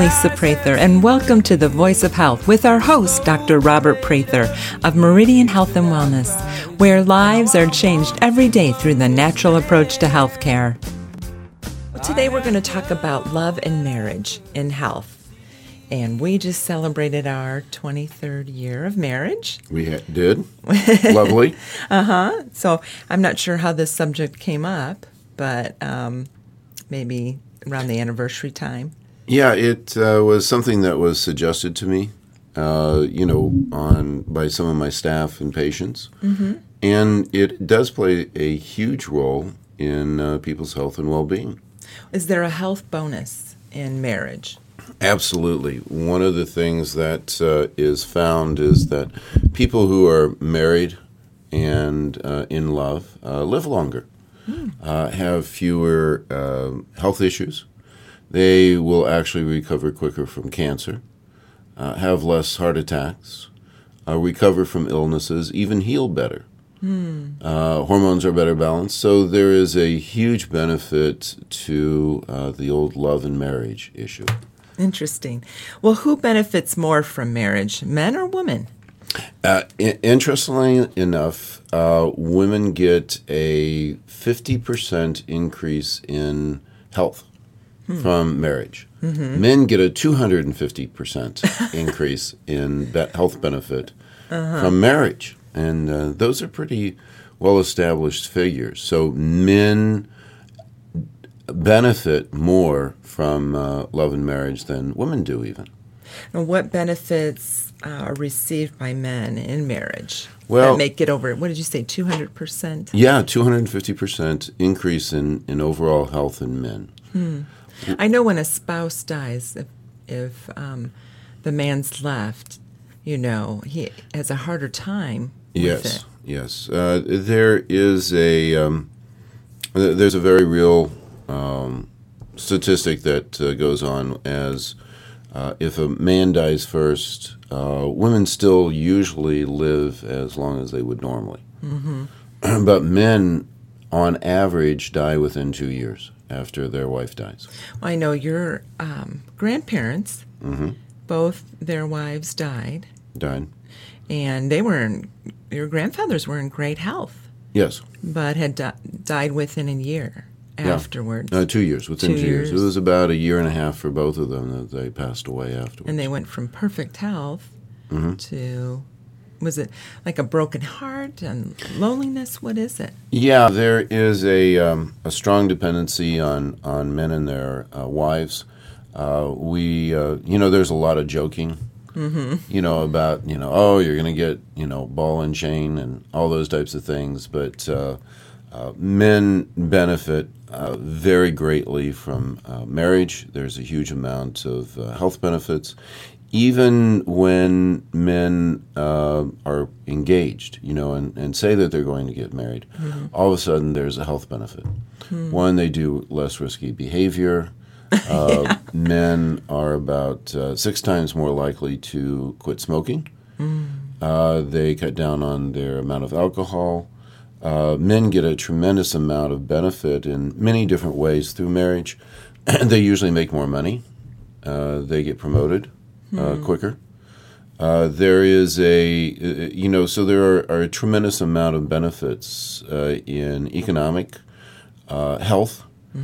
Lisa Prather, and welcome to The Voice of Health with our host, Dr. Robert Prather of Meridian Health and Wellness, where lives are changed every day through the natural approach to health care. Today we're going to talk about love and marriage in health. And we just celebrated our 23rd year of marriage. We did. Lovely. So I'm not sure how this subject came up, but maybe around the anniversary time. Yeah, it was something that was suggested to me, by some of my staff and patients. Mm-hmm. And it does play a huge role in people's health and well-being. Is there a health bonus in marriage? Absolutely. One of the things that is found is that people who are married and in love live longer, have fewer health issues. They will actually recover quicker from cancer, have less heart attacks, recover from illnesses, even heal better. Hormones are better balanced. So there is a huge benefit to the old love and marriage issue. Interesting. Well, who benefits more from marriage, men or women? Interestingly enough, women get a 50% increase in health from marriage. Mm-hmm. Men get a 250% increase in health benefit from marriage. And those are pretty well-established figures. So men benefit more from love and marriage than women do even. And what benefits are received by men in marriage that make it over, what did you say, 200%? Yeah, 250% increase in overall health in men. I know when a spouse dies, if the man's left, he has a harder time with it. Yes. There is there's a very real statistic that goes on as if a man dies first, women still usually live as long as they would normally. Mm-hmm. But men, on average, die within 2 years after their wife dies. Well, I know your grandparents, both their wives died. And your grandfathers were in great health. Yes. But had died within a year afterwards. 2 years, within 2 years. It was about a year and a half for both of them that they passed away afterwards. And they went from perfect health to, was it like a broken heart and loneliness? What is it? Yeah, there is a strong dependency on men and their wives. There's a lot of joking. About, you're going to get, ball and chain and all those types of things. But men benefit very greatly from marriage. There's a huge amount of health benefits. Even when men are engaged, and say that they're going to get married, all of a sudden there's a health benefit. One, they do less risky behavior. Men are about 6 times more likely to quit smoking. They cut down on their amount of alcohol. Men get a tremendous amount of benefit in many different ways through marriage. They usually make more money. They get promoted quicker. There is so there are a tremendous amount of benefits in economic health.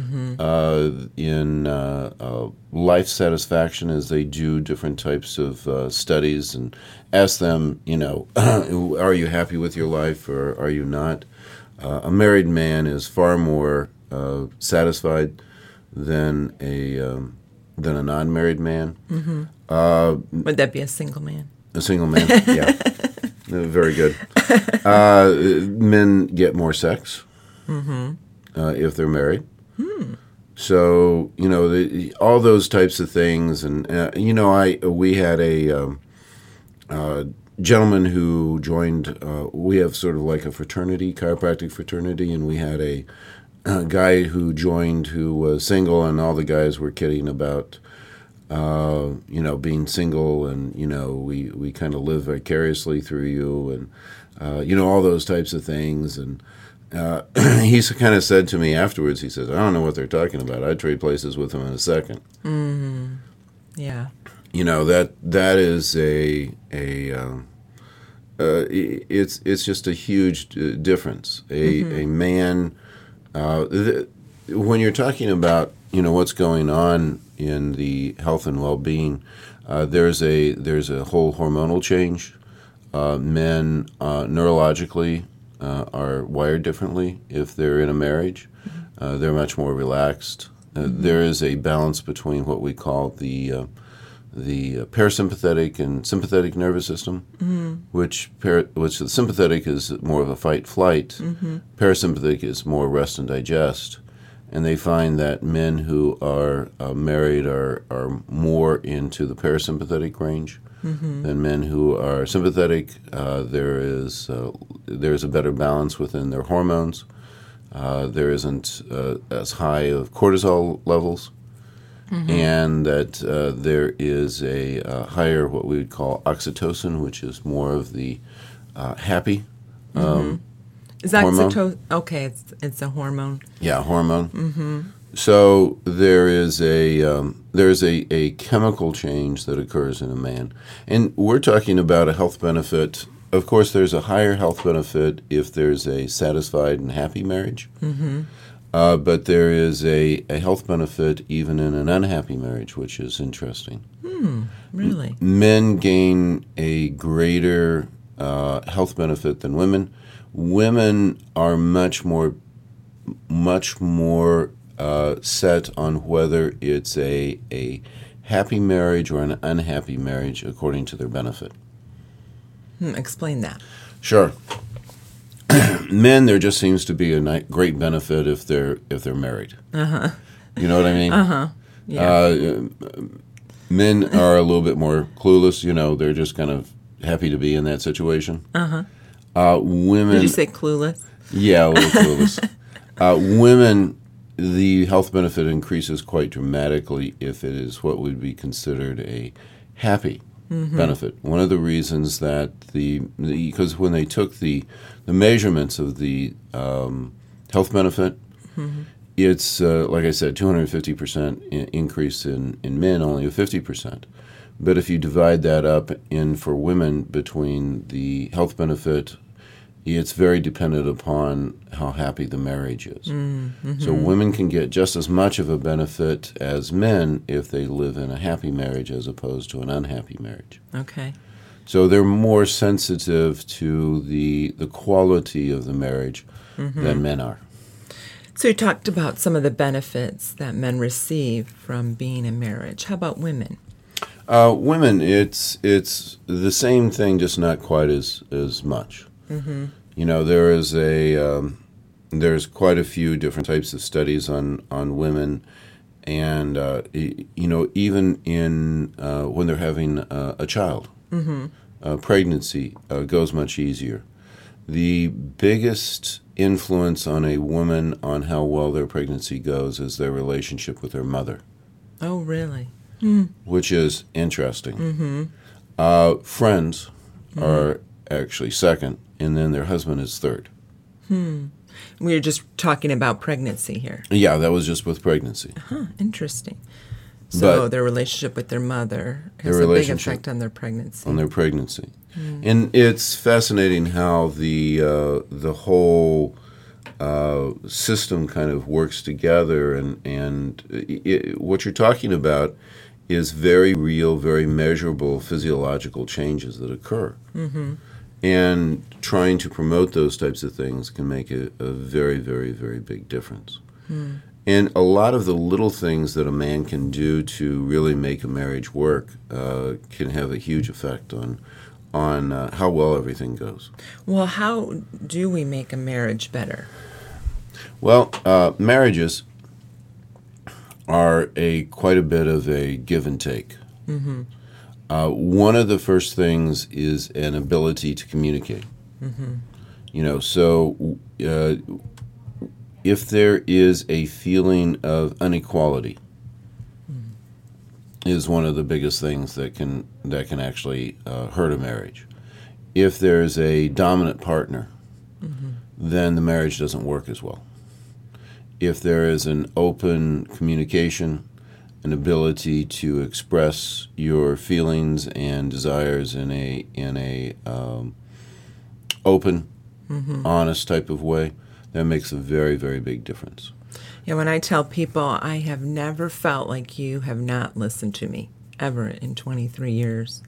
In life satisfaction as they do different types of studies and ask them, are you happy with your life or are you not? A married man is far more satisfied than a non-married man. Would that be a single man? A single man, yeah. Very good. Men get more sex if they're married. So, all those types of things. And, we had a gentleman who joined, we have sort of like a fraternity, chiropractic fraternity, and we had a guy who joined who was single, and all the guys were kidding about, being single, and, we kind of live vicariously through you, and, all those types of things. And he kind of said to me afterwards, he says, I don't know what they're talking about. I'd trade places with them in a second. Yeah. That is it's just a huge difference. A man, when you're talking about what's going on in the health and well-being, there's a whole hormonal change. Men neurologically are wired differently if they're in a marriage. They're much more relaxed. There is a balance between what we call the parasympathetic and sympathetic nervous system, which the sympathetic is more of a fight-flight, parasympathetic is more rest and digest, and they find that men who are married are more into the parasympathetic range than men who are sympathetic. There's a better balance within their hormones. There isn't as high of cortisol levels. And that there is a higher what we would call oxytocin, which is more of the happy Is hormone. oxytocin? Okay, it's a hormone. Yeah, hormone. So there's a chemical change that occurs in a man, and we're talking about a health benefit. Of course, there's a higher health benefit if there's a satisfied and happy marriage. But there is a health benefit even in an unhappy marriage, which is interesting. Really? Men gain a greater health benefit than women. Women are much more set on whether it's a happy marriage or an unhappy marriage according to their benefit. Explain that. Sure. Men, there just seems to be a great benefit if they're married. You know what I mean? Yeah. Men are a little bit more clueless. They're just kind of happy to be in that situation. Women. Did you say clueless? Yeah, a little clueless. Women, the health benefit increases quite dramatically if it is what would be considered a happy benefit. One of the reasons that because when they took the measurements of the health benefit, it's like I said, 250% increase in men, only a 50%. But if you divide that up for women between the health benefit, it's very dependent upon how happy the marriage is. So women can get just as much of a benefit as men if they live in a happy marriage as opposed to an unhappy marriage. Okay. So they're more sensitive to the quality of the marriage than men are. So you talked about some of the benefits that men receive from being in marriage. How about women? Women, it's the same thing, just not quite as much. There is there's quite a few different types of studies on women, and even in when they're having a child, pregnancy goes much easier. The biggest influence on a woman on how well their pregnancy goes is their relationship with their mother. Oh, really? Which is interesting. Friends are actually second, and then their husband is third. We were just talking about pregnancy here. Yeah, that was just with pregnancy. Interesting. So But their relationship with their mother has a big effect on their pregnancy. And it's fascinating how the whole system kind of works together, and what you're talking about is very real, very measurable physiological changes that occur. And trying to promote those types of things can make a very, very, very big difference. And a lot of the little things that a man can do to really make a marriage work can have a huge effect on how well everything goes. Well, how do we make a marriage better? Well, marriages are quite a bit of a give and take. One of the first things is an ability to communicate. So if there is a feeling of inequality, is one of the biggest things that can actually hurt a marriage. If there's a dominant partner, then the marriage doesn't work as well. If there is an open communication, an ability to express your feelings and desires in a open, honest type of way, that makes a very, very big difference. Yeah, when I tell people I have never felt like you have not listened to me ever in 23 years,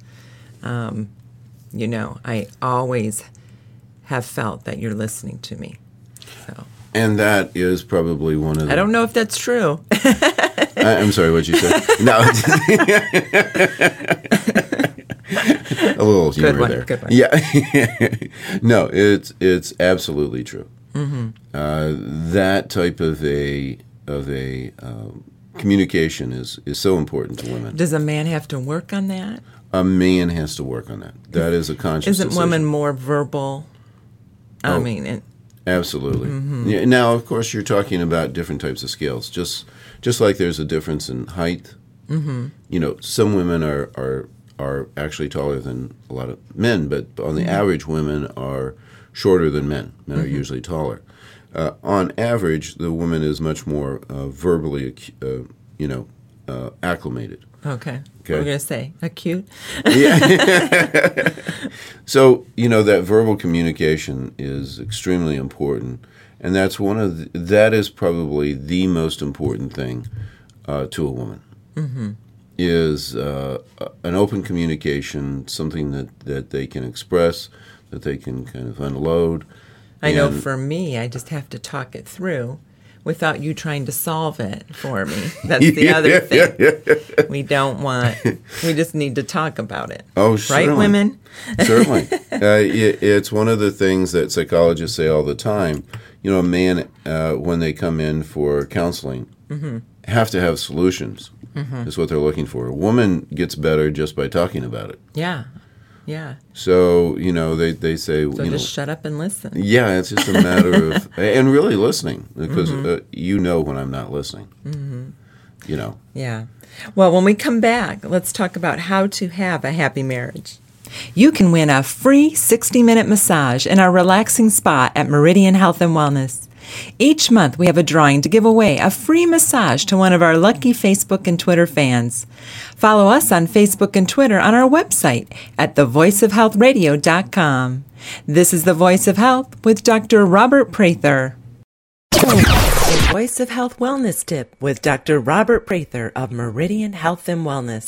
I always have felt that you're listening to me. So. And that is probably one of the... I don't know if that's true. I'm sorry, what'd you say? No. A little humor there. Good one. Yeah. No, it's absolutely true. That type of a communication is so important to women. Does a man have to work on that? A man has to work on that. That is a conscious Isn't decision. women more verbal? Absolutely. Yeah, now, of course, you're talking about different types of scales. Just like there's a difference in height. Some women are actually taller than a lot of men, but on the average, women are shorter than men. Men are usually taller. On average, the woman is much more verbally, acclimated. Okay. What are we going to say? Acute? Yeah. So, that verbal communication is extremely important, and that's that is probably the most important thing to a woman. Is an open communication, something that they can express, that they can kind of unload. I know for me, I just have to talk it through without you trying to solve it for me. That's the other thing. We just need to talk about it. Oh, certainly. Right, women? Certainly. It's one of the things that psychologists say all the time. A man, when they come in for counseling, have to have solutions. Is what they're looking for. A woman gets better just by talking about it. Yeah. So, they say... So just shut up and listen. Yeah, it's just a matter of... And really listening, because when I'm not listening. Yeah. Well, when we come back, let's talk about how to have a happy marriage. You can win a free 60-minute massage in our relaxing spa at Meridian Health and Wellness. Each month, we have a drawing to give away a free massage to one of our lucky Facebook and Twitter fans. Follow us on Facebook and Twitter on our website at thevoiceofhealthradio.com. This is The Voice of Health with Dr. Robert Prather. The Voice of Health Wellness Tip with Dr. Robert Prather of Meridian Health and Wellness.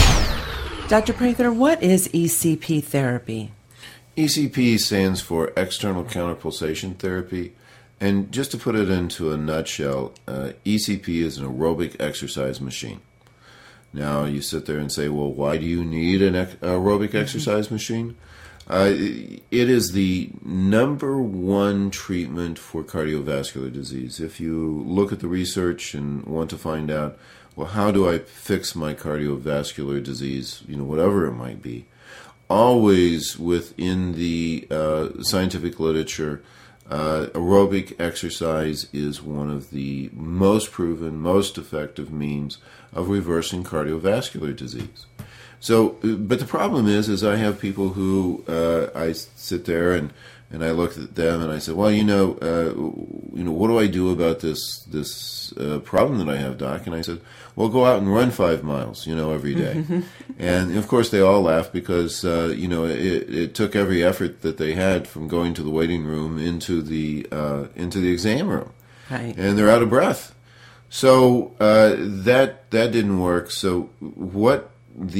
Dr. Prather, what is ECP therapy? ECP stands for External Counterpulsation Therapy. And just to put it into a nutshell, ECP is an aerobic exercise machine. Now, you sit there and say, well, why do you need an aerobic exercise machine? It is the number one treatment for cardiovascular disease. If you look at the research and want to find out, well, how do I fix my cardiovascular disease, whatever it might be, always within the scientific literature, aerobic exercise is one of the most proven, most effective means of reversing cardiovascular disease. So, but the problem is I have people who I sit there and I look at them and I say, well, what do I do about this problem that I have, Doc? And I said, well, go out and run 5 miles, every day. And of course they all laugh because it took every effort that they had from going to the waiting room into the exam room, right? And they're out of breath. So that didn't work. So what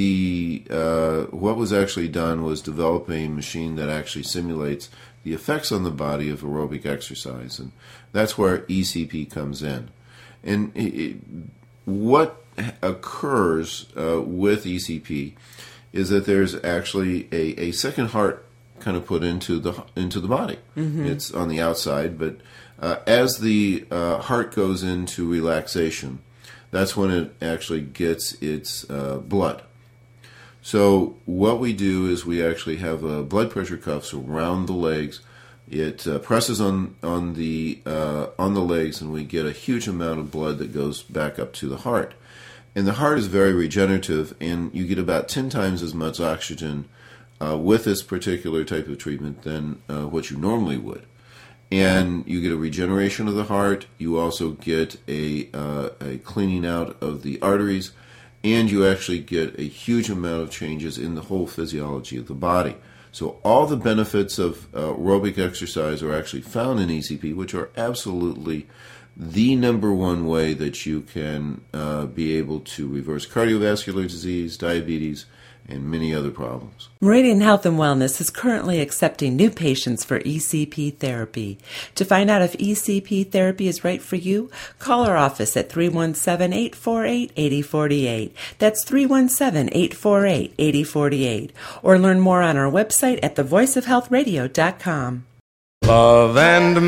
was actually done was develop a machine that actually simulates the effects on the body of aerobic exercise, and that's where ECP comes in. And what occurs with ECP is that there's actually a second heart kind of put into the body. It's on the outside, but as the heart goes into relaxation, that's when it actually gets its blood. So what we do is we actually have blood pressure cuffs around the legs. It presses on the legs, and we get a huge amount of blood that goes back up to the heart. And the heart is very regenerative, and you get about 10 times as much oxygen with this particular type of treatment than what you normally would. and you get a regeneration of the heart. You also get a cleaning out of the arteries, and you actually get a huge amount of changes in the whole physiology of the body. So all the benefits of aerobic exercise are actually found in ECP, which are absolutely the number one way that you can be able to reverse cardiovascular disease, diabetes, and many other problems. Meridian Health and Wellness is currently accepting new patients for ECP therapy. To find out if ECP therapy is right for you, call our office at 317-848-8048. That's 317-848-8048. Or learn more on our website at thevoiceofhealthradio.com. Love and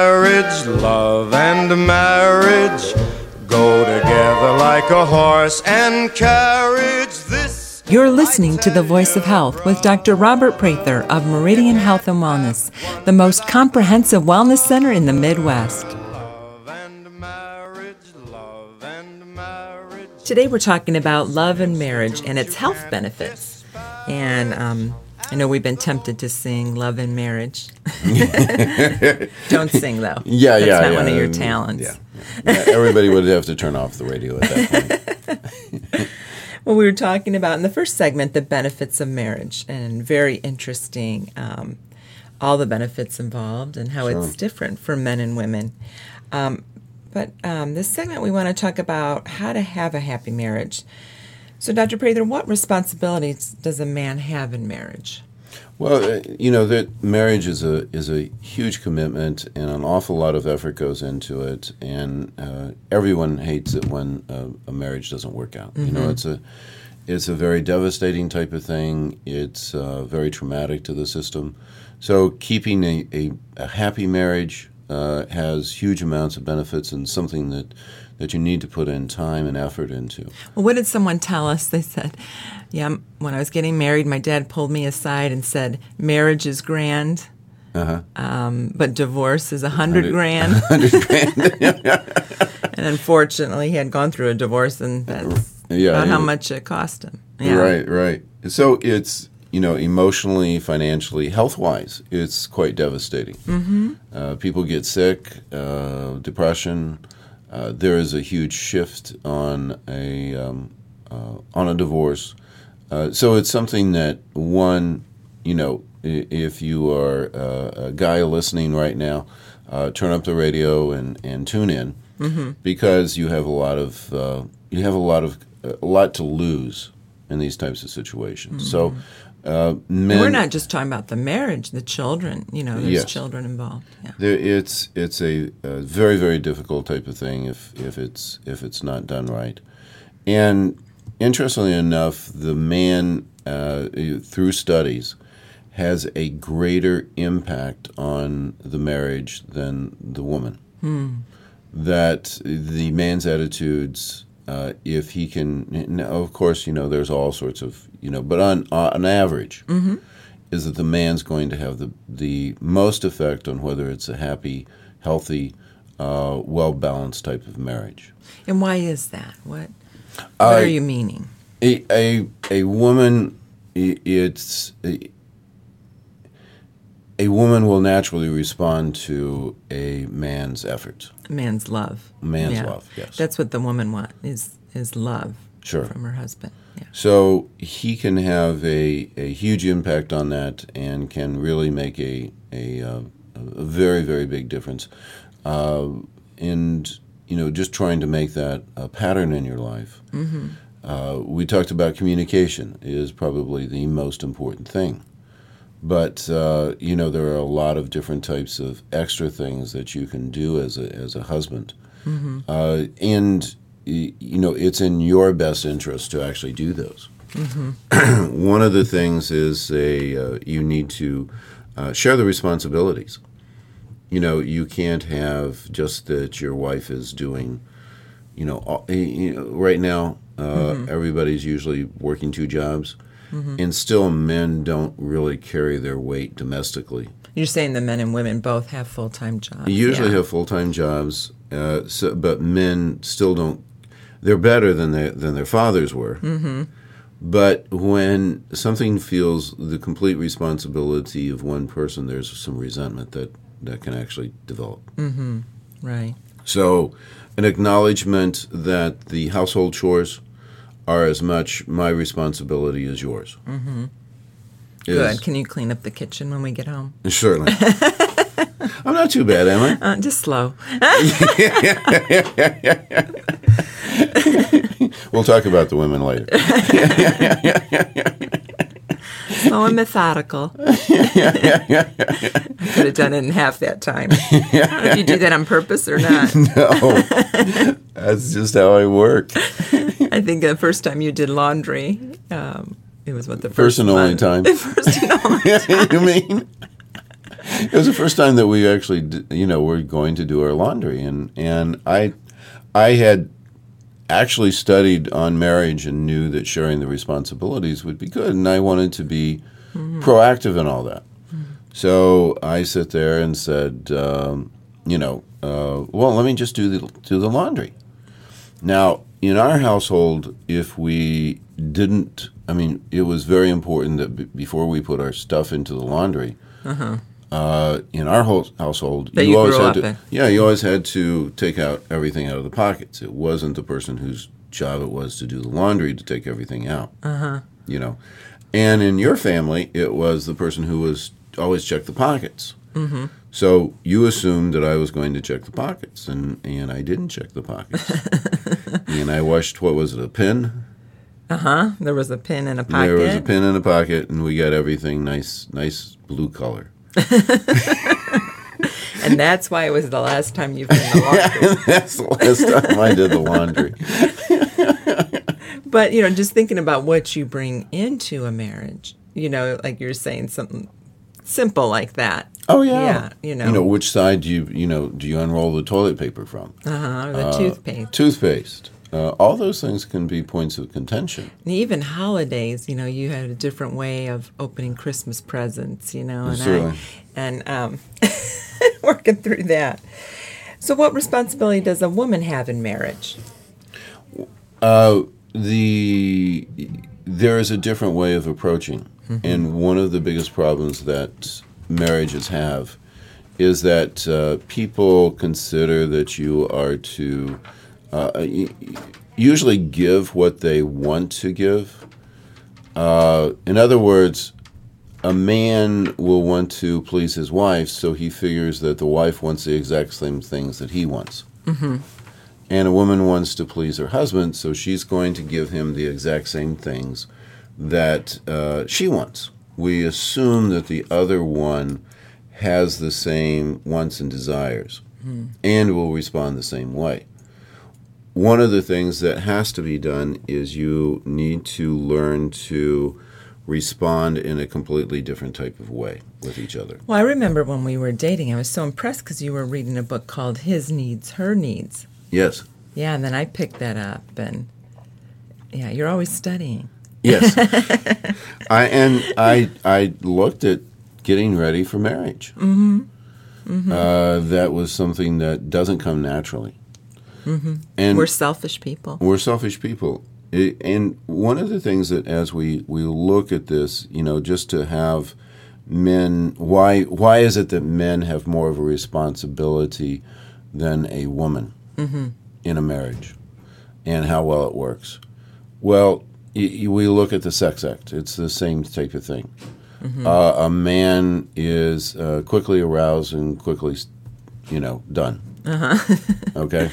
marriage go together like a horse and carriage. You're listening to The Voice of Health with Dr. Robert Prather of Meridian Health and Wellness, the most comprehensive wellness center in the Midwest. Today we're talking about love and marriage and its health benefits. And I know we've been tempted to sing Love and Marriage. Don't sing, though. That's not one of your talents. Yeah. Everybody would have to turn off the radio at that point. Well, we were talking about in the first segment the benefits of marriage, and very interesting, all the benefits involved and how it's different for men and women. But this segment we want to talk about how to have a happy marriage. So, Dr. Prather, what responsibilities does a man have in marriage? Well, that marriage is a huge commitment, and an awful lot of effort goes into it. And everyone hates it when a marriage doesn't work out. Mm-hmm. It's a very devastating type of thing. It's very traumatic to the system. So keeping a happy marriage has huge amounts of benefits, and something that you need to put in time and effort into. Well, what did someone tell us? They said, when I was getting married, my dad pulled me aside and said, marriage is grand, but divorce is $100 grand. And unfortunately, he had gone through a divorce, and that's about how much it cost him. Yeah. Right. So it's, emotionally, financially, health-wise, it's quite devastating. Mm-hmm. People get sick, depression. There is a huge shift on a divorce. So it's something that, if you are a guy listening right now, turn up the radio and tune in, because you have a lot to lose in these types of situations. So men, we're not just talking about the marriage, the children. There's children involved. Yeah. It's a very, very difficult type of thing if it's not done right. And interestingly enough, the man, through studies, has a greater impact on the marriage than the woman. That the man's attitudes, if he can, of course, there's all sorts of, but on average, is that the man's going to have the most effect on whether it's a happy, healthy, well-balanced type of marriage. And why is that? What are you meaning? A woman, a woman will naturally respond to a man's efforts. Man's love. Love, yes. That's what the woman wants, is love from her husband. Yeah. So he can have a huge impact on that, and can really make a very, very big difference. And, just trying to make that a pattern in your life. Mm-hmm. We talked about communication is probably the most important thing. But, there are a lot of different types of extra things that you can do as a husband. Mm-hmm. And, it's in your best interest to actually do those. Mm-hmm. One of the things is you need to share the responsibilities. You can't have just that your wife is doing, right now, everybody's usually working 2 jobs. Mm-hmm. And still, men don't really carry their weight domestically. You're saying the men and women both have full-time jobs. Usually have full-time jobs, but men still don't. They're better than their fathers were. Mm-hmm. But when something feels the complete responsibility of one person, there's some resentment that can actually develop. Right. So an acknowledgement that the household chores are as much my responsibility as yours. Good. Can you clean up the kitchen when we get home? Certainly. I'm not too bad, am I? Just slow. We'll talk about the women later. Slow and methodical. I could have done it in half that time. I don't know if you do that on purpose or not. No, that's just how I work. I think the first time you did laundry, it was the first and only time. First and only time. You mean? It was the first time that we actually, were going to do our laundry, and I had actually studied on marriage and knew that sharing the responsibilities would be good, and I wanted to be proactive in all that. So I sit there and said, well, let me just do the laundry. Now, in our household, if we didn't, it was very important that before we put our stuff into the laundry, in our household, you always had to take everything out of the pockets. It wasn't the person whose job it was to do the laundry to take everything out. And in your family, it was the person who was always checked the pockets. So you assumed that I was going to check the pockets, and I didn't check the pockets. And I washed, what was it, a pin? There was a pin in a pocket. There was a pin in a pocket, and we got everything nice blue color. And that's why it was the last time you've done the laundry. That's the last time I did the laundry. But, just thinking about what you bring into a marriage, like you're saying, something simple like that. Oh, yeah. Yeah, which side do you unroll the toilet paper from? The toothpaste. Toothpaste. All those things can be points of contention. And even holidays, you had a different way of opening Christmas presents, and Certainly. and working through that. So what responsibility does a woman have in marriage? There is a different way of approaching. And one of the biggest problems that marriages have is that people consider that you are to usually give what they want to give. In other words, a man will want to please his wife, so he figures that the wife wants the exact same things that he wants. And a woman wants to please her husband, so she's going to give him the exact same things that she wants. We assume that the other one has the same wants and desires and will respond the same way. One of the things that has to be done is you need to learn to respond in a completely different type of way with each other. Well, I remember when we were dating, I was so impressed because you were reading a book called His Needs, Her Needs. Yes. Yeah, and then I picked that up, and you're always studying. Yes. I looked at getting ready for marriage. That was something that doesn't come naturally. And we're selfish people. We're selfish people. And one of the things that as we look at this, just to have men, why is it that men have more of a responsibility than a woman in a marriage and how well it works? Well, we look at the sex act. It's the same type of thing. A man is quickly aroused and quickly, done. Okay?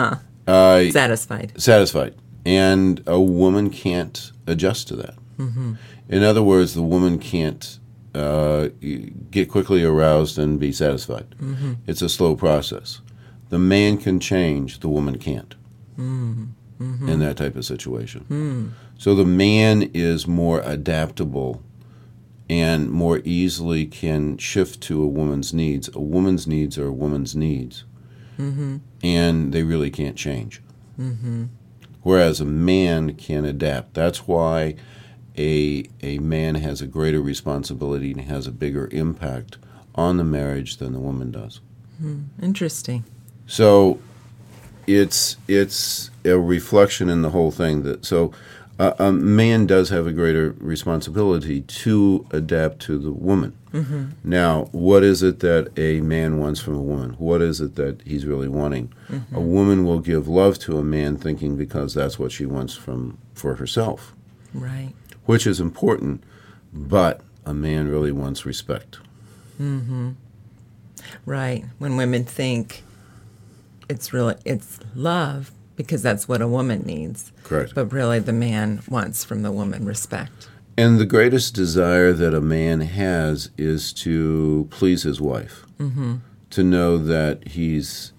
Satisfied. And a woman can't adjust to that. In other words, the woman can't get quickly aroused and be satisfied. It's a slow process. The man can change, the woman can't. In that type of situation. So the man is more adaptable and more easily can shift to a woman's needs. A woman's needs are a woman's needs. And they really can't change. Whereas a man can adapt. That's why a man has a greater responsibility and has a bigger impact on the marriage than the woman does. Interesting. So it's a reflection in the whole thing. A man does have a greater responsibility to adapt to the woman. Mm-hmm. Now, what is it that a man wants from a woman? What is it that he's really wanting? Mm-hmm. A woman will give love to a man thinking because that's what she wants for herself, Right. which is important, but a man really wants respect. Mm-hmm. Right. When women think it's love because that's what a woman needs. Correct. But really the man wants from the woman respect. And the greatest desire that a man has is to please his wife, Mm-hmm. to know that he's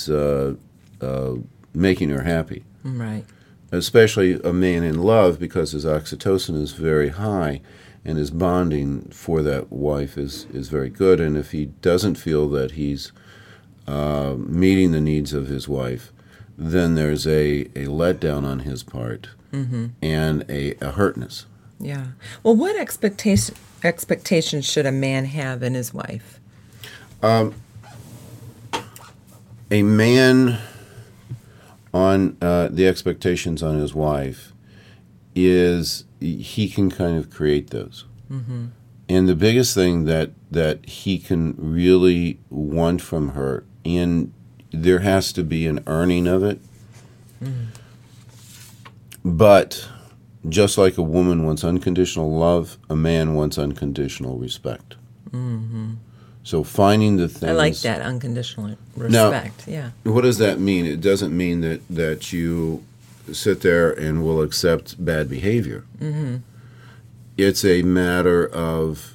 making her happy. Right. Especially a man in love, because his oxytocin is very high and his bonding for that wife is very good. And if he doesn't feel that he's meeting the needs of his wife, then there's a letdown on his part Mm-hmm. and a hurtness. Yeah. Well, what expectations should a man have in his wife? A man on the expectations on his wife is he can kind of create those. Mm-hmm. And the biggest thing that he can really want from her, and there has to be an earning of it. Mm-hmm. But just like a woman wants unconditional love, a man wants unconditional respect. Mm-hmm. So finding the things... I like that, unconditional respect. Yeah. What does that mean? It doesn't mean that you sit there and will accept bad behavior. Mm-hmm. It's a matter of,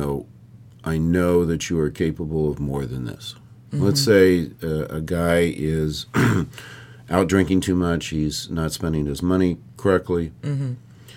I know that you are capable of more than this. Mm-hmm. Let's say a guy is out drinking too much, he's not spending his money correctly. Mm-hmm.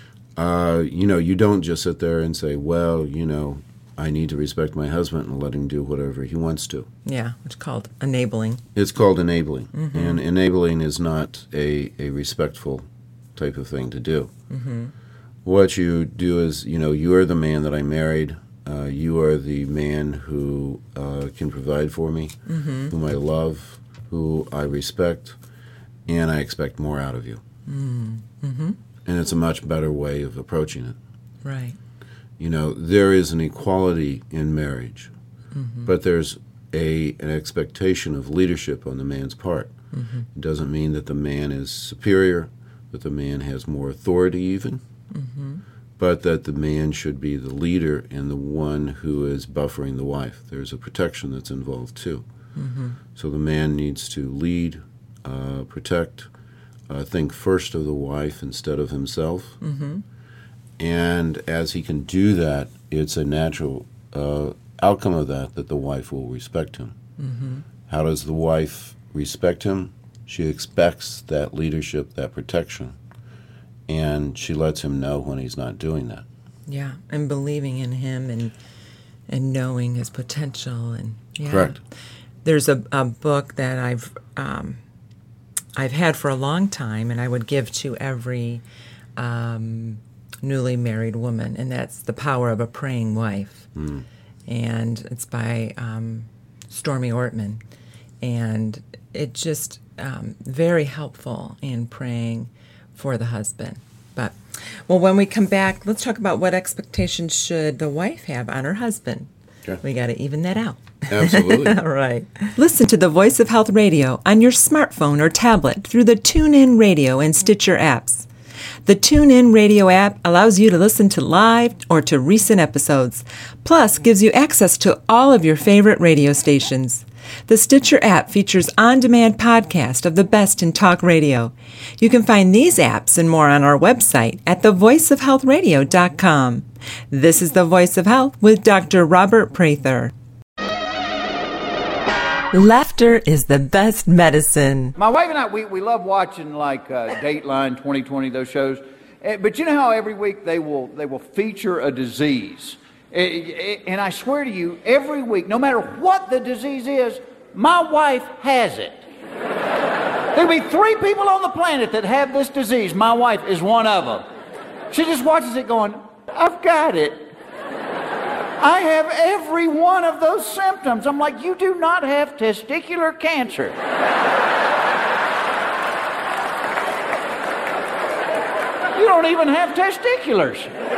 You don't just sit there and say, well, I need to respect my husband and let him do whatever he wants to. Yeah, it's called enabling. It's called enabling. Mm-hmm. And enabling is not a respectful type of thing to do. Mm-hmm. What you do is, you are the man that I married. You are the man who can provide for me, Mm-hmm. whom I love, who I respect, and I expect more out of you. Mm-hmm. And it's a much better way of approaching it. Right. There is an equality in marriage, Mm-hmm. but there's an expectation of leadership on the man's part. Mm-hmm. It doesn't mean that the man is superior, that the man has more authority even, Mm-hmm. but that the man should be the leader and the one who is buffering the wife. There's a protection that's involved too. Mm-hmm. So the man needs to lead, protect, think first of the wife instead of himself. Mm-hmm. And as he can do that, it's a natural outcome of that the wife will respect him. Mm-hmm. How does the wife respect him? She expects that leadership, that protection, and she lets him know when he's not doing that. Yeah, and believing in him and knowing his potential. And yeah. Correct. There's a book that I've had for a long time, and I would give to every newly married woman, and that's The Power of a Praying Wife. Mm. And it's by Stormy Ortman. And it just very helpful in praying for the husband. But, well, when we come back, let's talk about what expectations should the wife have on her husband. Okay. We got to even that out. Absolutely. All right. Listen to the Voice of Health Radio on your smartphone or tablet through the TuneIn Radio and Stitcher apps. The TuneIn Radio app allows you to listen to live or to recent episodes, plus gives you access to all of your favorite radio stations. The Stitcher app features on-demand podcasts of the best in talk radio. You can find these apps and more on our website at thevoiceofhealthradio.com. This is The Voice of Health with Dr. Robert Prather. Laughter is the best medicine. My wife and I, we love watching like Dateline, 2020, those shows. But you know how every week they will feature a disease. And I swear to you, every week, no matter what the disease is, my wife has it. There'll be 3 people on the planet that have this disease. My wife is one of them. She just watches it going, I've got it. I have every one of those symptoms. I'm like, you do not have testicular cancer. You don't even have testiculars.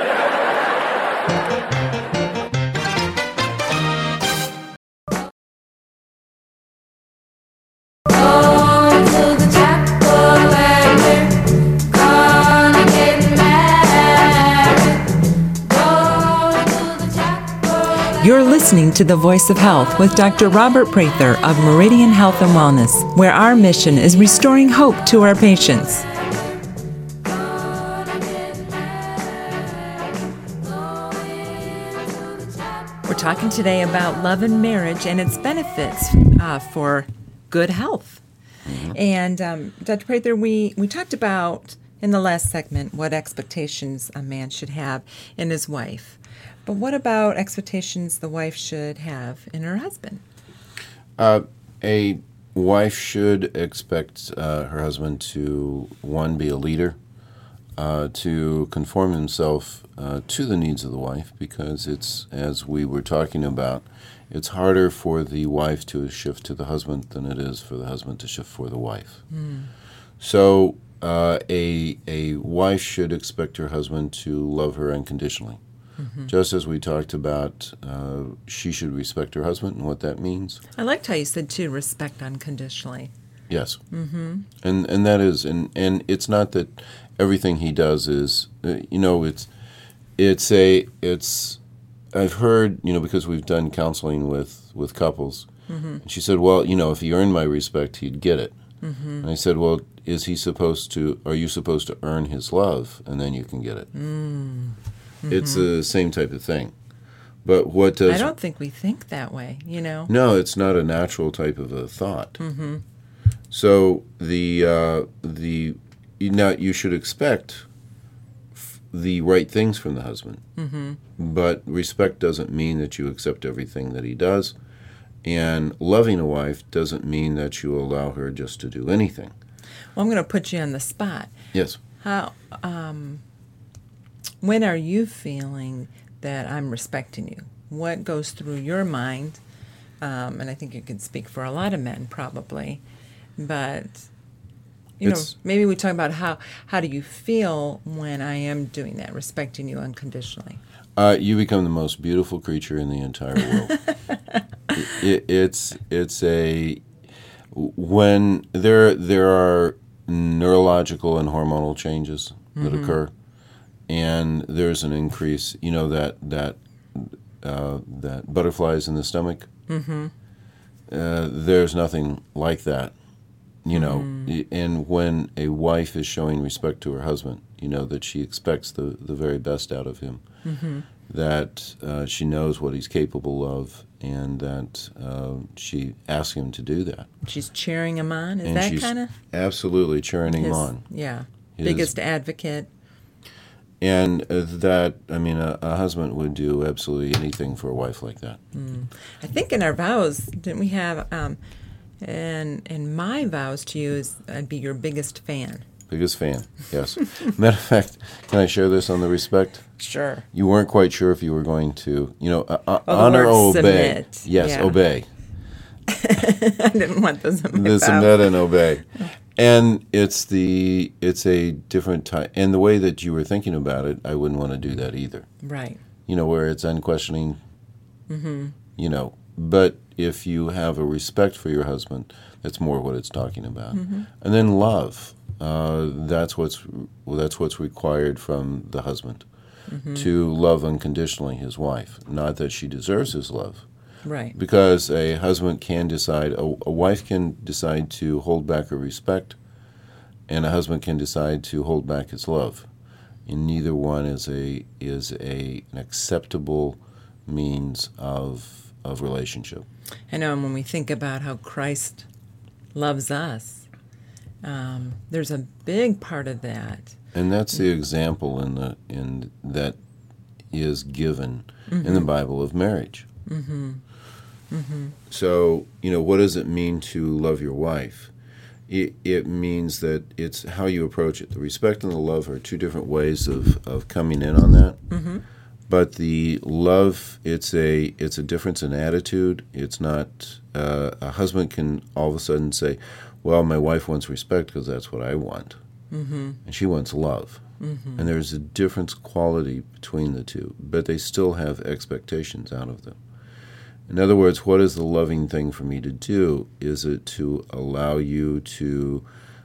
You're listening to The Voice of Health with Dr. Robert Prather of Meridian Health and Wellness, where our mission is restoring hope to our patients. We're talking today about love and marriage and its benefits for good health. And Dr. Prather, we talked about in the last segment what expectations a man should have in his wife. But what about expectations the wife should have in her husband? A wife should expect her husband to, one, be a leader, to conform himself to the needs of the wife, because it's, as we were talking about, it's harder for the wife to shift to the husband than it is for the husband to shift for the wife. So a wife should expect her husband to love her unconditionally. Just as we talked about, she should respect her husband and what that means. I liked how you said, too, respect unconditionally. Yes. And that is, and it's not that everything he does is, it's I've heard, because we've done counseling with couples, and she said, well, if he earned my respect, he'd get it. And I said, well, are you supposed to earn his love, and then you can get it? It's the same type of thing. But what does... I don't think we think that way, No, it's not a natural type of a thought. So now you should expect the right things from the husband. But respect doesn't mean that you accept everything that he does. And loving a wife doesn't mean that you allow her just to do anything. Well, I'm going to put you on the spot. Yes. How... when are you feeling that I'm respecting you? What goes through your mind? And I think you can speak for a lot of men, probably. But, maybe we talk about how do you feel when I am doing that, respecting you unconditionally? You become the most beautiful creature in the entire world. When there are neurological and hormonal changes that occur, and there's an increase, that butterflies in the stomach. There's nothing like that, And when a wife is showing respect to her husband, that she expects the very best out of him, that she knows what he's capable of, and that she asks him to do that. She's cheering him on. Is that kind of absolutely cheering him on? Yeah, biggest advocate. And a husband would do absolutely anything for a wife like that. I think in our vows, didn't we have, and my vows to you is I'd be your biggest fan. Biggest fan, yes. Matter of fact, can I share this on the respect? Sure. You weren't quite sure if you were going to, honor or obey. Submit. Yes, yeah. Obey. I didn't want those in my vows. Submit and obey. And it's a different type. And the way that you were thinking about it, I wouldn't want to do that either. Right. Where it's unquestioning, But if you have a respect for your husband, that's more what it's talking about. And then love. That's what's required from the husband, to love unconditionally his wife. Not that she deserves his love. Right. Because a husband can decide, a wife can decide to hold back her respect, and a husband can decide to hold back his love. And neither one is an acceptable means of relationship. I know, and when we think about how Christ loves us, there's a big part of that. And that's the example in that is given in the Bible of marriage. So, what does it mean to love your wife? It means that it's how you approach it. The respect and the love are two different ways of coming in on that. But the love, it's a difference in attitude. It's not, a husband can all of a sudden say, well, my wife wants respect because that's what I want. And she wants love. And there's a different quality between the two, but they still have expectations out of them. In other words, what is the loving thing for me to do? Is it to allow you to,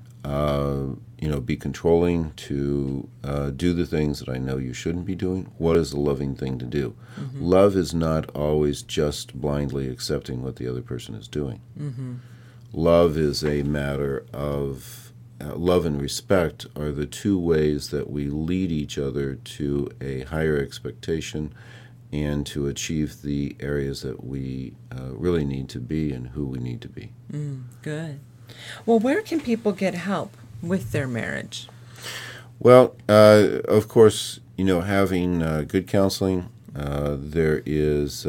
be controlling, to do the things that I know you shouldn't be doing? What is the loving thing to do? Love is not always just blindly accepting what the other person is doing. Love is a matter of love and respect are the two ways that we lead each other to a higher expectation and to achieve the areas that we really need to be and who we need to be. Good. Well, where can people get help with their marriage? Well, of course, having good counseling. There is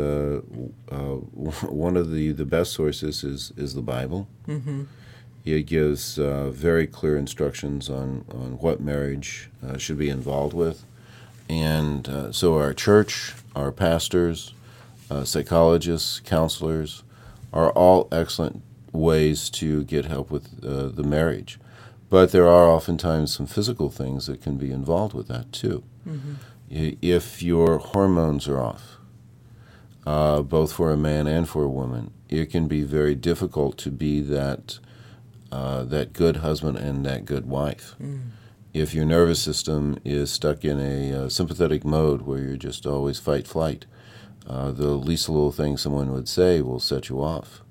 one of the best sources is the Bible. It gives very clear instructions on what marriage should be involved with. And so our church, our pastors, psychologists, counselors are all excellent ways to get help with the marriage. But there are oftentimes some physical things that can be involved with that too. If your hormones are off, both for a man and for a woman, it can be very difficult to be that good husband and that good wife. If your nervous system is stuck in a sympathetic mode where you're just always fight, flight, the least little thing someone would say will set you off.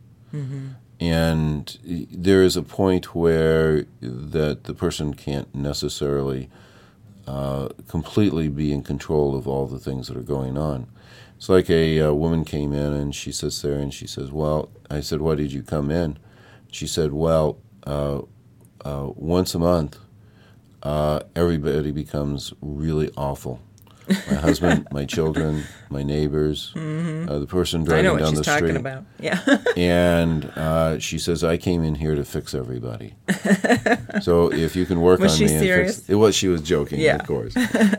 And there is a point where that the person can't necessarily completely be in control of all the things that are going on. It's like a woman came in and she sits there and she says, well, I said, why did you come in? She said, well, once a month, everybody becomes really awful. My husband, my children, my neighbors, the person driving down the street. I know what she's talking about. Yeah. And she says, I came in here to fix everybody. So if you can work on me and fix it. Well, she was joking, of course.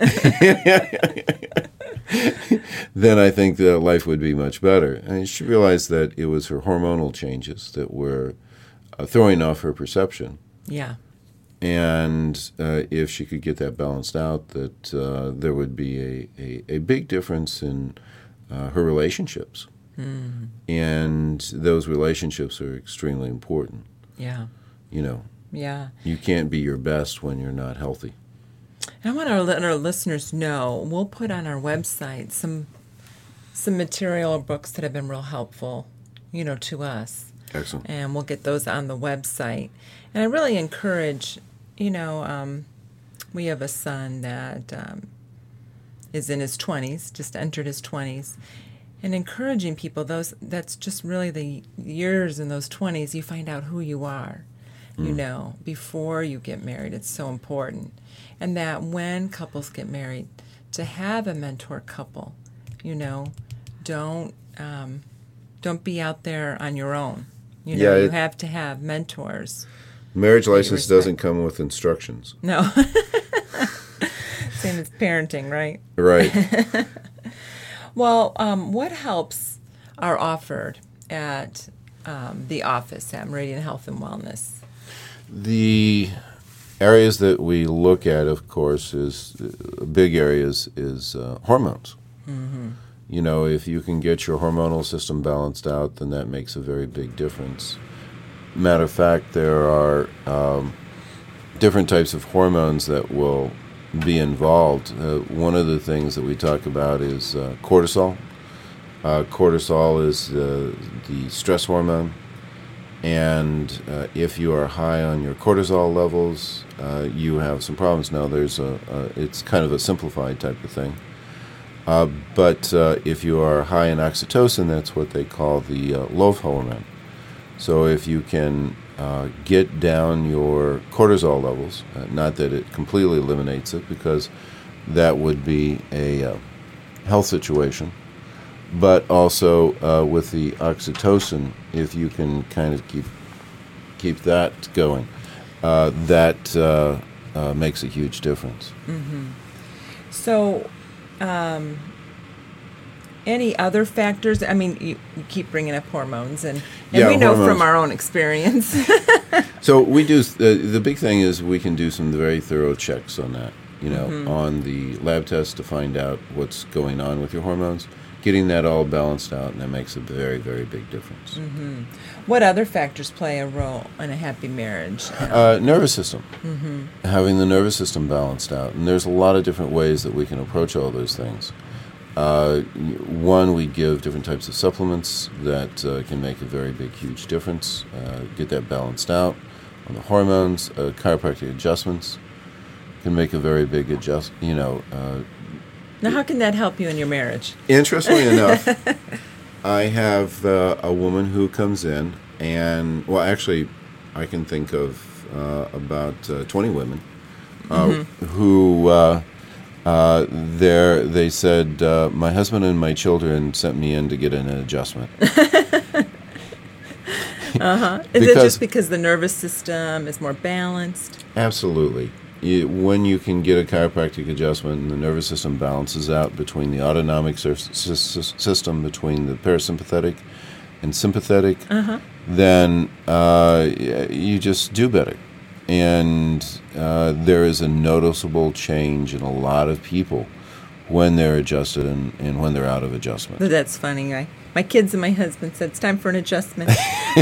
Then I think that life would be much better. And she realized that it was her hormonal changes that were throwing off her perception. Yeah. And if she could get that balanced out, that there would be a big difference in her relationships. And those relationships are extremely important. Yeah. Yeah. You can't be your best when you're not healthy. And I want to let our listeners know, we'll put on our website some material or books that have been real helpful, to us. Excellent. And we'll get those on the website. And I really encourage, we have a son that is in his 20s, just entered his 20s, and encouraging people, that's just really the years in those 20s, you find out who you are, before you get married. It's so important. And that when couples get married, to have a mentor couple, don't be out there on your own. You have to have mentors. Marriage license doesn't come with instructions. No. Same as parenting, right? Right. Well, what helps are offered at the office at Meridian Health and Wellness? The areas that we look at, of course, is big areas is hormones. If you can get your hormonal system balanced out, then that makes a very big difference. Matter of fact, there are different types of hormones that will be involved. One of the things that we talk about is cortisol. Cortisol is the stress hormone. And if you are high on your cortisol levels, you have some problems. Now, it's kind of a simplified type of thing. But if you are high in oxytocin, that's what they call the love hormone. So if you can get down your cortisol levels, not that it completely eliminates it, because that would be a health situation, but also with the oxytocin, if you can kind of keep that going, that makes a huge difference. So any other factors? I mean, you keep bringing up hormones, and we know hormones from our own experience. So we do, the big thing is we can do some very thorough checks on that. on the lab test to find out what's going on with your hormones, getting that all balanced out, and that makes a very, very big difference. What other factors play a role in a happy marriage? Nervous system. Having the nervous system balanced out. And there's a lot of different ways that we can approach all those things. One, we give different types of supplements that can make a very big, huge difference. Get that balanced out. On the hormones, chiropractic adjustments can make a very big Now, how can that help you in your marriage? Interestingly enough, I have a woman who comes in, and, well, actually, I can think of about 20 women who they said, my husband and my children sent me in to get an adjustment. Is it just because the nervous system is more balanced? Absolutely. When you can get a chiropractic adjustment and the nervous system balances out between the autonomic system, between the parasympathetic and sympathetic, then you just do better. And there is a noticeable change in a lot of people when they're adjusted and when they're out of adjustment. That's funny. My kids and my husband said, it's time for an adjustment.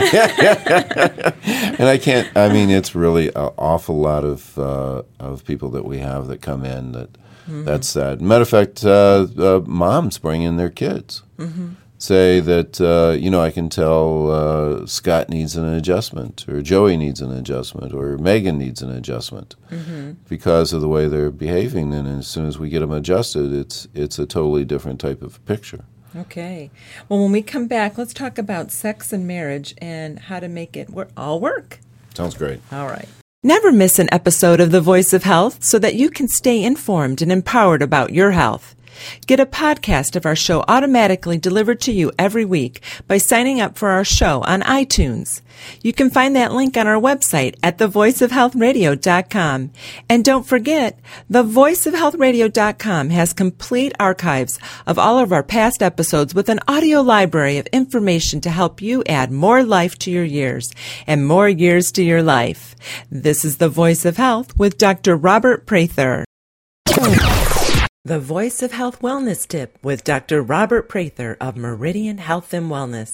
And it's really an awful lot of people that we have that come in that's sad. Matter of fact, moms bring in their kids. Say that, I can tell Scott needs an adjustment, or Joey needs an adjustment, or Megan needs an adjustment because of the way they're behaving. And as soon as we get them adjusted, it's a totally different type of picture. Okay. Well, when we come back, let's talk about sex and marriage and how to make it all work. Sounds great. All right. Never miss an episode of The Voice of Health so that you can stay informed and empowered about your health. Get a podcast of our show automatically delivered to you every week by signing up for our show on iTunes. You can find that link on our website at thevoiceofhealthradio.com. And don't forget, thevoiceofhealthradio.com has complete archives of all of our past episodes with an audio library of information to help you add more life to your years and more years to your life. This is The Voice of Health with Dr. Robert Prather. The Voice of Health Wellness Tip with Dr. Robert Prather of Meridian Health and Wellness.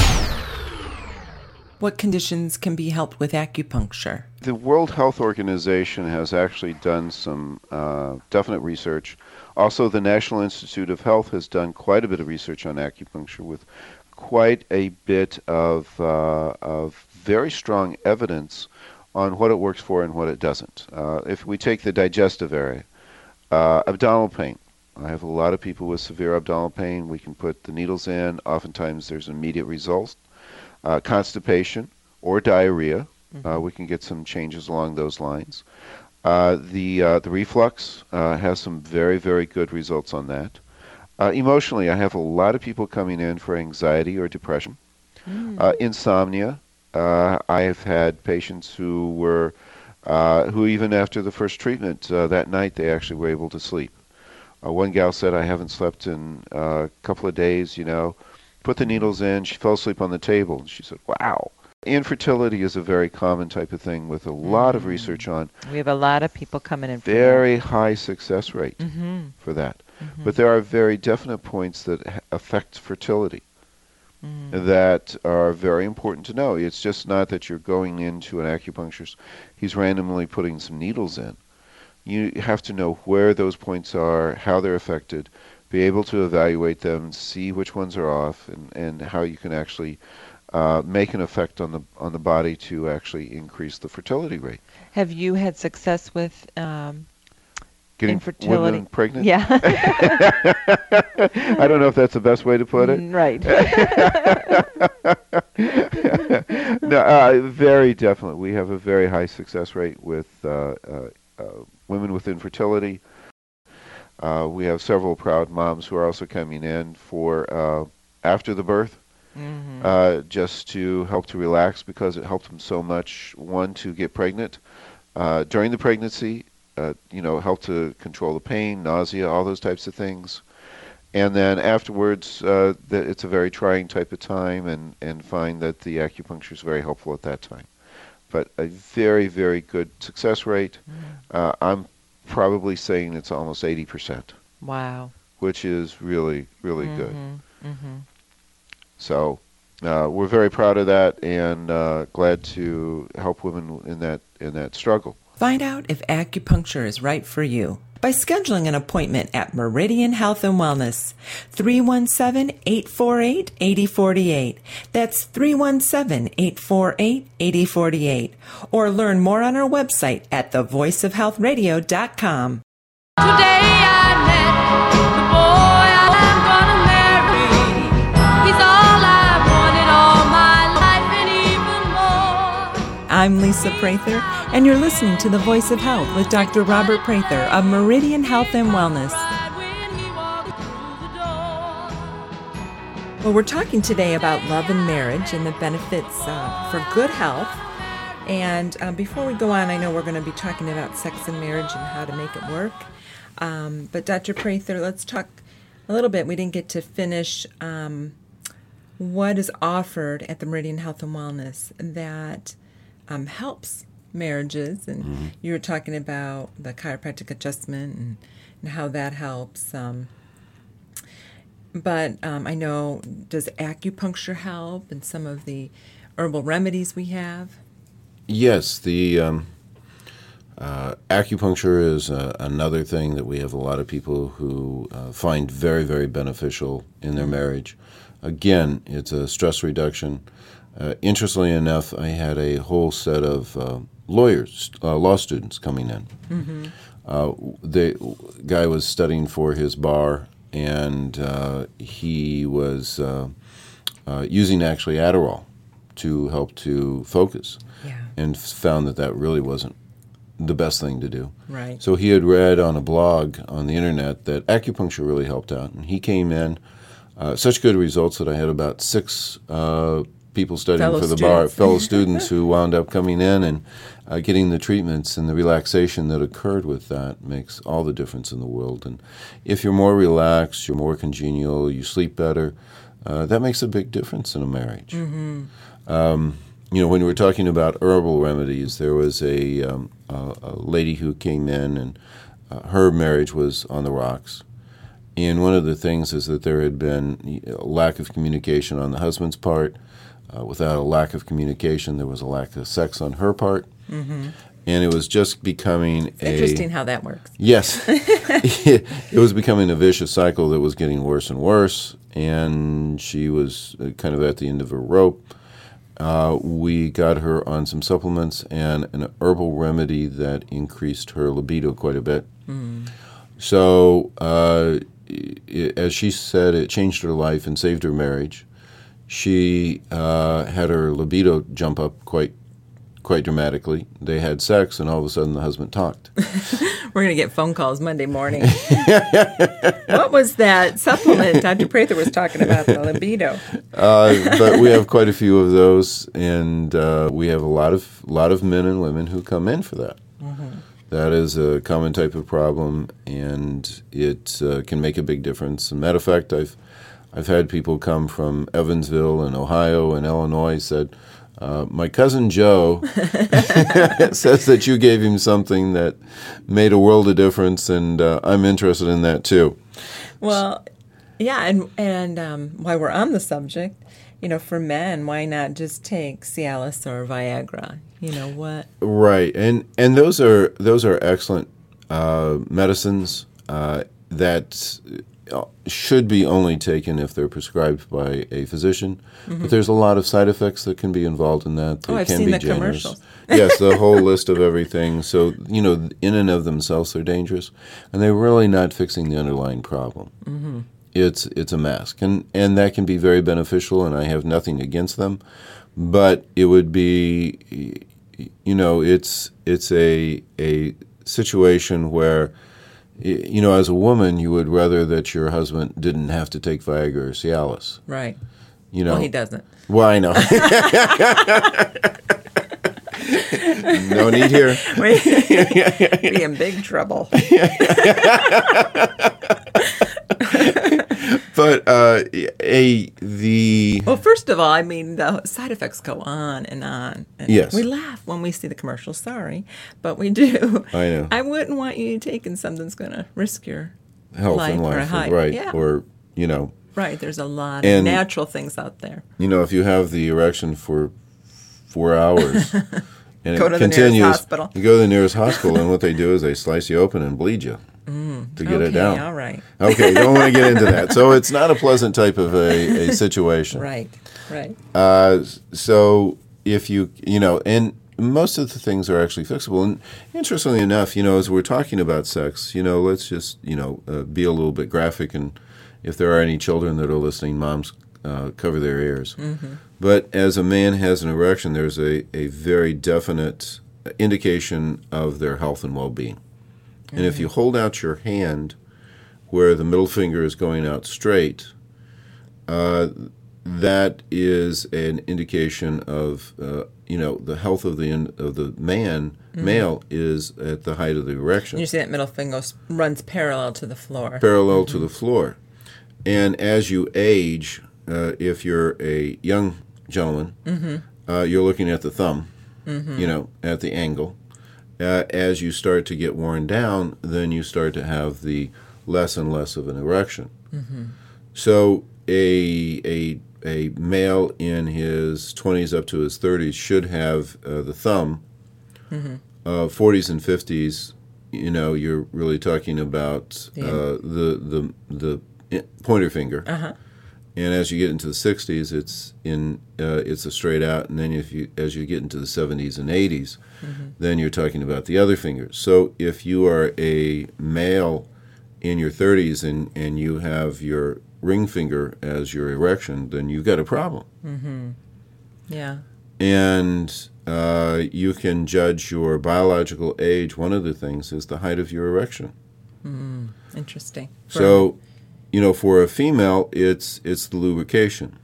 What conditions can be helped with acupuncture? The World Health Organization has actually done some definite research. Also, the National Institute of Health has done quite a bit of research on acupuncture with quite a bit of very strong evidence on what it works for and what it doesn't. If we take the digestive area, abdominal pain. I have a lot of people with severe abdominal pain. We can put the needles in. Oftentimes there's immediate results. Constipation or diarrhea, we can get some changes along those lines. The reflux has some very, very good results on that. Emotionally, I have a lot of people coming in for anxiety or depression. Insomnia. I have had patients who even after the first treatment that night, they actually were able to sleep. One gal said, I haven't slept in a couple of days, Put the needles in, she fell asleep on the table. She said, wow. Infertility is a very common type of thing with a lot of research on. We have a lot of people coming in for very high success rate for that. But there are very definite points that affect fertility that are very important to know. It's just not that you're going into an acupuncturist, he's randomly putting some needles in. You have to know where those points are, how they're affected, be able to evaluate them, see which ones are off, and how you can actually make an effect on the body to actually increase the fertility rate. Have you had success with getting infertility? Women pregnant? Yeah. I don't know if that's the best way to put it. Right. No, very definitely. We have a very high success rate with women with infertility. We have several proud moms who are also coming in for after the birth, just to help to relax because it helped them so much. One, to get pregnant. During the pregnancy, help to control the pain, nausea, all those types of things. And then afterwards, it's a very trying type of time and find that the acupuncture is very helpful at that time. But a very, very good success rate. I'm probably saying it's almost 80%, Wow. which is really, really good. So we're very proud of that, and glad to help women in that struggle. Find out if acupuncture is right for you by scheduling an appointment at Meridian Health and Wellness, 317-848-8048. That's 317-848-8048. Or learn more on our website at thevoiceofhealthradio.com. Today I met the boy I'm gonna marry. He's all I've wanted all my life and even more. I'm Lisa Prather, and you're listening to The Voice of Health with Dr. Robert Prather of Meridian Health and Wellness. When he walked through the door. Well, we're talking today about love and marriage and the benefits for good health. And before we go on, I know we're going to be talking about sex and marriage and how to make it work. But Dr. Prather, let's talk a little bit. We didn't get to finish what is offered at the Meridian Health and Wellness that helps marriages. And you were talking about the chiropractic adjustment and how that helps. But I know, does acupuncture help and some of the herbal remedies we have? Yes, the acupuncture is another thing that we have a lot of people who find very, very beneficial in their marriage. Again, it's a stress reduction. Interestingly enough, I had a whole set of law students coming in. The guy was studying for his bar, and he was using actually Adderall to help to focus. Yeah. And found that really wasn't the best thing to do. Right. So he had read on a blog on the internet that acupuncture really helped out, and he came in. Such good results that I had about 6 people studying for the bar, fellow students who wound up coming in and getting the treatments, and the relaxation that occurred with that makes all the difference in the world. And if you're more relaxed, you're more congenial, you sleep better, that makes a big difference in a marriage. When we were talking about herbal remedies, there was a lady who came in, and her marriage was on the rocks. And one of the things is that there had been a lack of communication on the husband's part. Without a lack of communication, there was a lack of sex on her part. And it was just becoming Interesting how that works. Yes. It was becoming a vicious cycle that was getting worse and worse, and she was kind of at the end of her rope. We got her on some supplements and an herbal remedy that increased her libido quite a bit. So, as she said, it changed her life and saved her marriage. She had her libido jump up quite dramatically. They had sex, and all of a sudden the husband talked. We're going to get phone calls Monday morning. What was that supplement Dr. Prather was talking about, the libido? But we have quite a few of those, and we have a lot of men and women who come in for that. That is a common type of problem, and it can make a big difference. As a matter of fact, I've had people come from Evansville and Ohio and Illinois said, my cousin Joe says that you gave him something that made a world of difference, and I'm interested in that too. Well, yeah, and while we're on the subject, for men, why not just take Cialis or Viagra? What? Right, and those are excellent medicines that should be only taken if they're prescribed by a physician. But there's a lot of side effects that can be involved in that. I've seen the commercials. Yes, the whole list of everything. So, in and of themselves, they're dangerous. And they're really not fixing the underlying problem. It's a mask. And that can be very beneficial, and I have nothing against them. But it would be, it's a situation where, as a woman, you would rather that your husband didn't have to take Viagra or Cialis. Right. Well, he doesn't. Well, I know. No need here. Be in big trouble. But Well, first of all, I mean, the side effects go on and on. And Yes. we laugh when we see the commercial, sorry, but we do. I know. I wouldn't want you taking something that's going to risk your health life and or life, height. right? Yeah. Or Right, there's a lot And- of natural things out there. if you have the erection for 4 hours and Go it to the nearest continues, hospital. you go to the nearest hospital, and what they do is they slice you open and bleed you to get it Okay, down. all right. Okay, don't want to get into that. So it's not a pleasant type of a situation. Right, right. So if and most of the things are actually fixable. And interestingly enough, as we're talking about sex, let's just, be a little bit graphic. And if there are any children that are listening, moms, cover their ears. Mm-hmm. But as a man has an erection, there's a very definite indication of their health and well-being. And if you hold out your hand where the middle finger is going out straight, that is an indication of the health of the man. Male is at the height of the erection, You see that middle finger runs parallel to the floor. parallel to the floor. And as you age, if you're a young gentleman, you're looking at the thumb, at the angle. As you start to get worn down, then you start to have the less and less of an erection. So a male in his 20s up to his 30s should have the thumb. 40s and 50s, you're really talking about the pointer finger. And as you get into the 60s, it's a straight out, and then as you get into the 70s and 80s, then you're talking about the other fingers. So if you are a male in your 30s and you have your ring finger as your erection, then you've got a problem. Yeah. And you can judge your biological age. One of the things is the height of your erection. Interesting. So, for a female, it's the lubrication.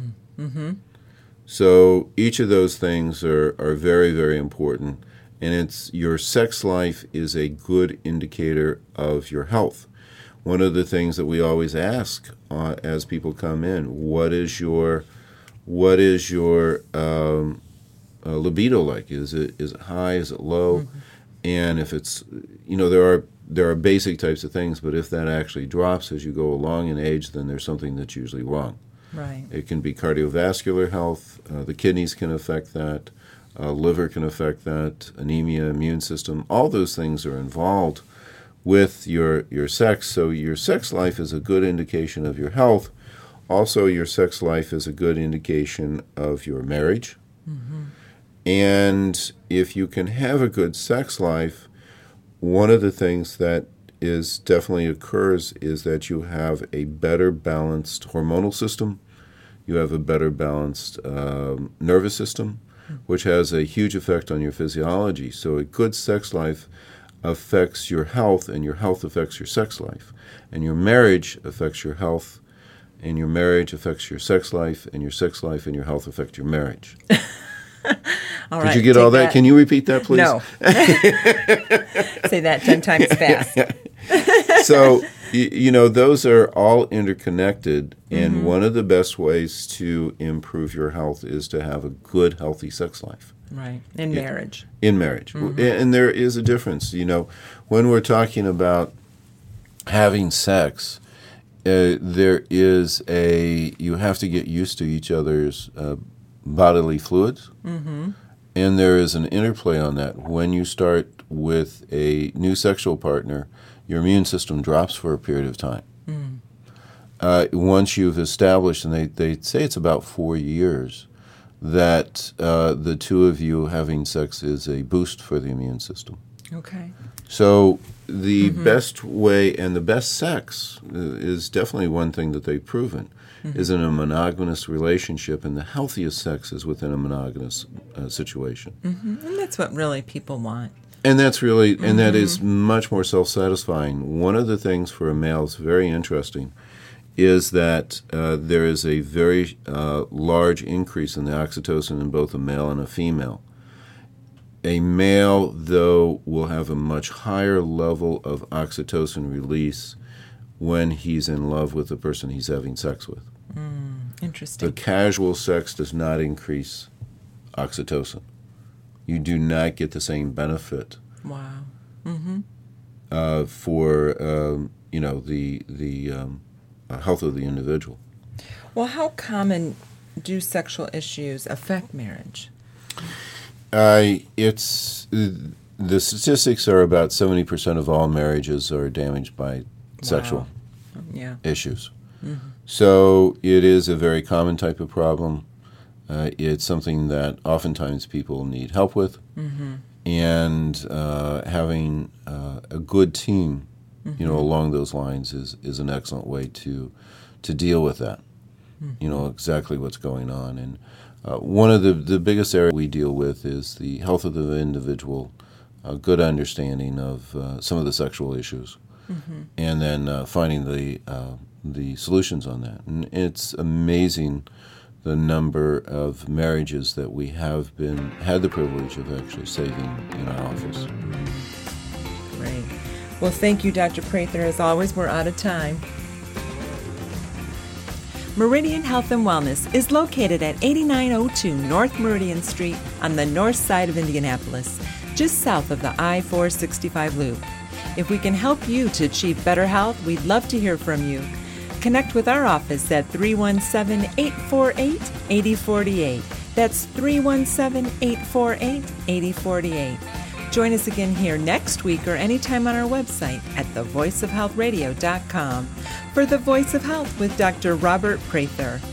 So each of those things are very, very important, and your sex life is a good indicator of your health. One of the things that we always ask as people come in, what is your libido like? Is it high? Is it low? And if it's there are basic types of things, but if that actually drops as you go along in age, then there's something that's usually wrong. Right. It can be cardiovascular health. The kidneys can affect that. Liver can affect that. Anemia, immune system. All those things are involved with your sex. So your sex life is a good indication of your health. Also, your sex life is a good indication of your marriage. And if you can have a good sex life, one of the things that definitely occurs is that you have a better balanced hormonal system. You have a better balanced nervous system, which has a huge effect on your physiology. So a good sex life affects your health, and your health affects your sex life. And your marriage affects your health, and your marriage affects your sex life, and your sex life and your health affect your marriage. All Did right, you get take all that? Can you repeat that, please? No. Say that 10 times fast. So, those are all interconnected, and one of the best ways to improve your health is to have a good, healthy sex life. Right. In marriage. In marriage. And there is a difference. When we're talking about having sex, you have to get used to each other's bodily fluids. And there is an interplay on that. When you start with a new sexual partner, your immune system drops for a period of time. Once you've established, and they say it's about 4 years, that the two of you having sex is a boost for the immune system. Okay. So the best way and the best sex is definitely one thing that they've proven is in a monogamous relationship, and the healthiest sex is within a monogamous situation. And that's what really people want. And that's really, and that is much more self-satisfying. One of the things for a male is very interesting is that there is a very large increase in the oxytocin in both a male and a female. A male, though, will have a much higher level of oxytocin release when he's in love with the person he's having sex with. Interesting. The casual sex does not increase oxytocin. You do not get the same benefit Wow. for the health of the individual. Well, how common do sexual issues affect marriage? The statistics are about 70% of all marriages are damaged by sexual Yeah. issues. So it is a very common type of problem. It's something that oftentimes people need help with, and having a good team, along those lines is an excellent way to deal with that. Exactly what's going on. And one of the biggest areas we deal with is the health of the individual, a good understanding of some of the sexual issues, and then finding the solutions on that. And it's amazing the number of marriages that we have had the privilege of actually saving in our office. Great. Well, thank you, Dr. Prather. As always, we're out of time. Meridian Health and Wellness is located at 8902 North Meridian Street on the north side of Indianapolis, just south of the I-465 loop. If we can help you to achieve better health, we'd love to hear from you. Connect with our office at 317-848-8048. That's 317-848-8048. Join us again here next week or anytime on our website at thevoiceofhealthradio.com for The Voice of Health with Dr. Robert Prather.